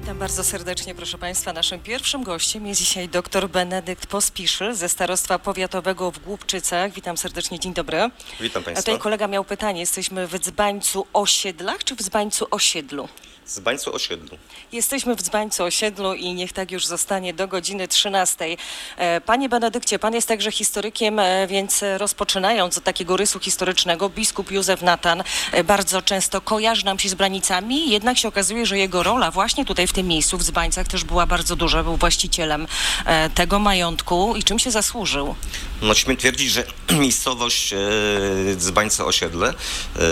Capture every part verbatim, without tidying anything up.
Witam bardzo serdecznie, proszę Państwa. Naszym pierwszym gościem jest dzisiaj dr Benedykt Pospiszyn ze Starostwa Powiatowego w Głubczycach. Witam serdecznie, dzień dobry. Witam Państwa. A tutaj kolega miał pytanie, jesteśmy w Dzbańcu Osiedlach czy w Dzbańcu Osiedlu? Dzbańcu Osiedlu. Jesteśmy w Dzbańcu Osiedlu i niech tak już zostanie do godziny trzynastej. Panie Benedykcie, pan jest także historykiem, więc rozpoczynając od takiego rysu historycznego, biskup Józef Natan bardzo często kojarzy nam się z Branicami, jednak się okazuje, że jego rola właśnie tutaj w tym miejscu, w Dzbańcach, też była bardzo duża. Był właścicielem tego majątku i czym się zasłużył? No śmiem twierdzić, że miejscowość e, Dzbańce Osiedle e,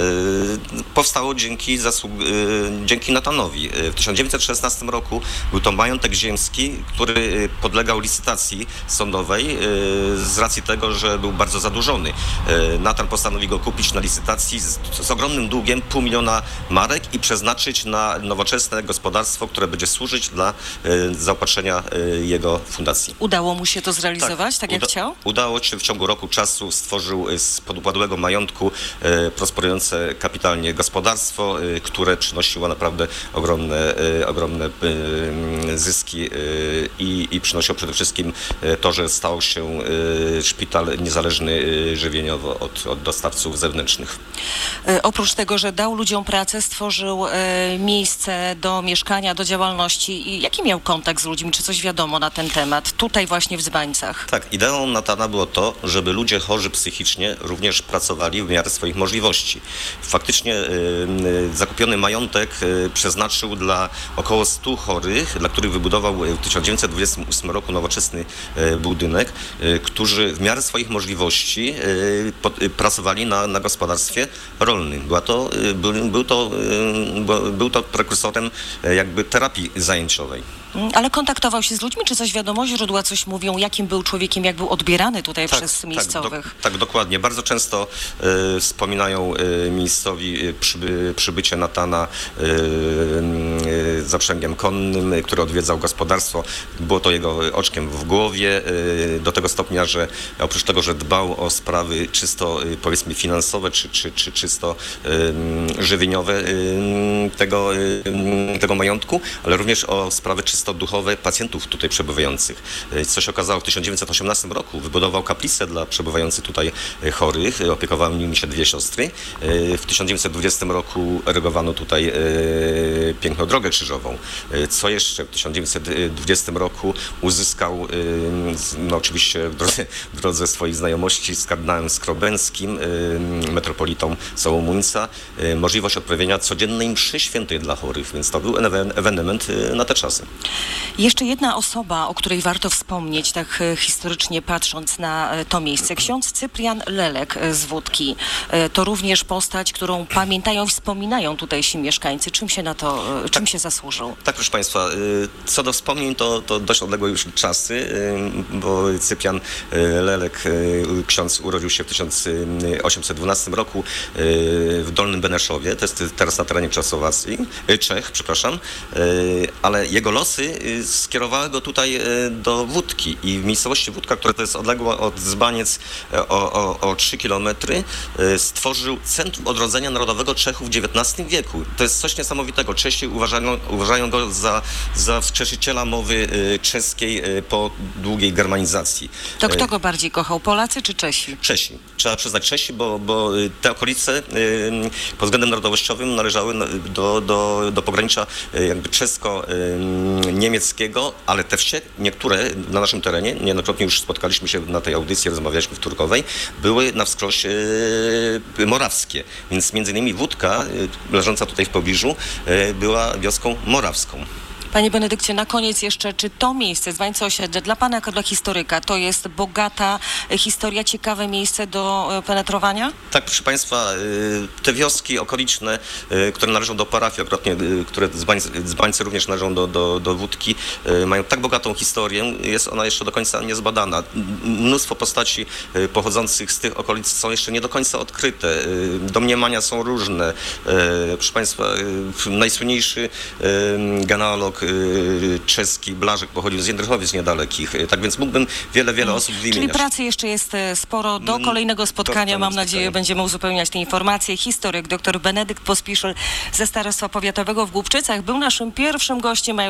powstało dzięki, zasług, e, dzięki Natanowi. W tysiąc dziewięćset szesnastym roku był to majątek ziemski, który podlegał licytacji sądowej e, z racji tego, że był bardzo zadłużony. E, Natan postanowił go kupić na licytacji z, z ogromnym długiem pół miliona marek i przeznaczyć na nowoczesne gospodarstwo, które będzie służyć dla e, zaopatrzenia e, jego fundacji. Udało mu się to zrealizować, tak, tak jak uda, chciał? Udało się, w ciągu roku czasu stworzył z podupadłego majątku e, prosperujące kapitalnie gospodarstwo, e, które przynosiło naprawdę ogromne, e, ogromne e, zyski e, i, i przynosiło przede wszystkim e, to, że stał się e, szpital niezależny e, żywieniowo od, od dostawców zewnętrznych. E, oprócz tego, że dał ludziom pracę, stworzył e, miejsce do mieszkania, do działalności. I jaki miał kontakt z ludźmi? Czy coś wiadomo na ten temat? Tutaj właśnie w Dzbańcach. Tak, ideą Natana było to, żeby ludzie chorzy psychicznie również pracowali w miarę swoich możliwości. Faktycznie y, y, zakupiony majątek y, przeznaczył dla około stu chorych, dla których wybudował w tysiąc dziewięćset dwudziestym ósmym roku nowoczesny y, budynek, y, którzy w miarę swoich możliwości y, pod, y, pracowali na, na gospodarstwie rolnym. Była to, y, był, był, to, y, był to prekursorem y, jakby terapii zajęciowej. Ale kontaktował się z ludźmi, czy coś wiadomo? Źródła coś mówią, jakim był człowiekiem, jak był odbierany tutaj tak, przez miejscowych? Tak, do, tak, dokładnie. Bardzo często y, wspominają y, miejscowi y, przyby, przybycie Natana y, y, zaprzęgiem konnym, y, który odwiedzał gospodarstwo. Było to jego oczkiem w głowie, y, do tego stopnia, że oprócz tego, że dbał o sprawy czysto y, powiedzmy finansowe, czy, czy, czy czysto y, żywieniowe y, tego, y, tego majątku, ale również o sprawy czysto duchowe pacjentów tutaj przebywających. Co się okazało, w tysiąc dziewięćset osiemnastym roku wybudował kaplicę dla przebywających tutaj chorych. Opiekowały nimi się dwie siostry. W tysiąc dziewięćset dwudziestym roku erygowano tutaj piękną drogę krzyżową. Co jeszcze w tysiąc dziewięćset dwudziestym roku uzyskał, no oczywiście w drodze, w drodze swoich znajomości z kardynałem Skrobenskim, metropolitą Sołomuńca, możliwość odprawienia codziennej mszy świętej dla chorych, więc to był ewenement na te czasy. Jeszcze jedna osoba, o której warto wspomnieć, tak historycznie patrząc na to miejsce. Ksiądz Cyprian Lelek z Wódki. To również postać, którą pamiętają, wspominają tutejsi mieszkańcy. Czym się na to, czym tak, się zasłużył? Tak, proszę Państwa, co do wspomnień, to, to dość odległe już czasy, bo Cyprian Lelek, ksiądz, urodził się w tysiąc osiemset dwunastym roku w Dolnym Beneszowie, to jest teraz na terenie Czechosłowacji, Czech, przepraszam, ale jego losy skierowały go tutaj do Wódki i w miejscowości Wódka, która to jest odległa od Dzbaniec o, o, o trzy kilometry, stworzył Centrum Odrodzenia Narodowego Czechów w dziewiętnastym wieku. To jest coś niesamowitego. Czesi uważają, uważają go za, za wskrzesiciela mowy czeskiej po długiej germanizacji. To kto go bardziej kochał, Polacy czy Czesi? Czesi. Trzeba przyznać Czesi, bo, bo te okolice pod względem narodowościowym należały do, do, do pogranicza jakby czesko niemieckiego, ale te wsie, niektóre na naszym terenie, niejednokrotnie już spotkaliśmy się na tej audycji, rozmawialiśmy w Turkowej, były na wskroś e, morawskie. Więc między innymi Wódka, e, leżąca tutaj w pobliżu, e, była wioską morawską. Panie Benedykcie, na koniec jeszcze, czy to miejsce, Dzbańce Osiedle, dla Pana jako dla historyka, to jest bogata historia, ciekawe miejsce do penetrowania? Tak, proszę Państwa, te wioski okoliczne, które należą do parafii, okrotnie, które Dzbańce, Dzbańce również należą do, do, do Wódki, mają tak bogatą historię, jest ona jeszcze do końca niezbadana. Mnóstwo postaci pochodzących z tych okolic są jeszcze nie do końca odkryte. Domniemania są różne. Proszę Państwa, najsłynniejszy genealog czeski Blażek pochodził z Jędrychowic niedalekich. Tak więc mógłbym wiele, wiele osób wymieniać. Czyli pracy jeszcze jest sporo. Do kolejnego spotkania, mam nadzieję, będziemy uzupełniać te informacje. Historyk dr Benedykt Pospiszyn ze Starostwa Powiatowego w Głubczycach był naszym pierwszym gościem.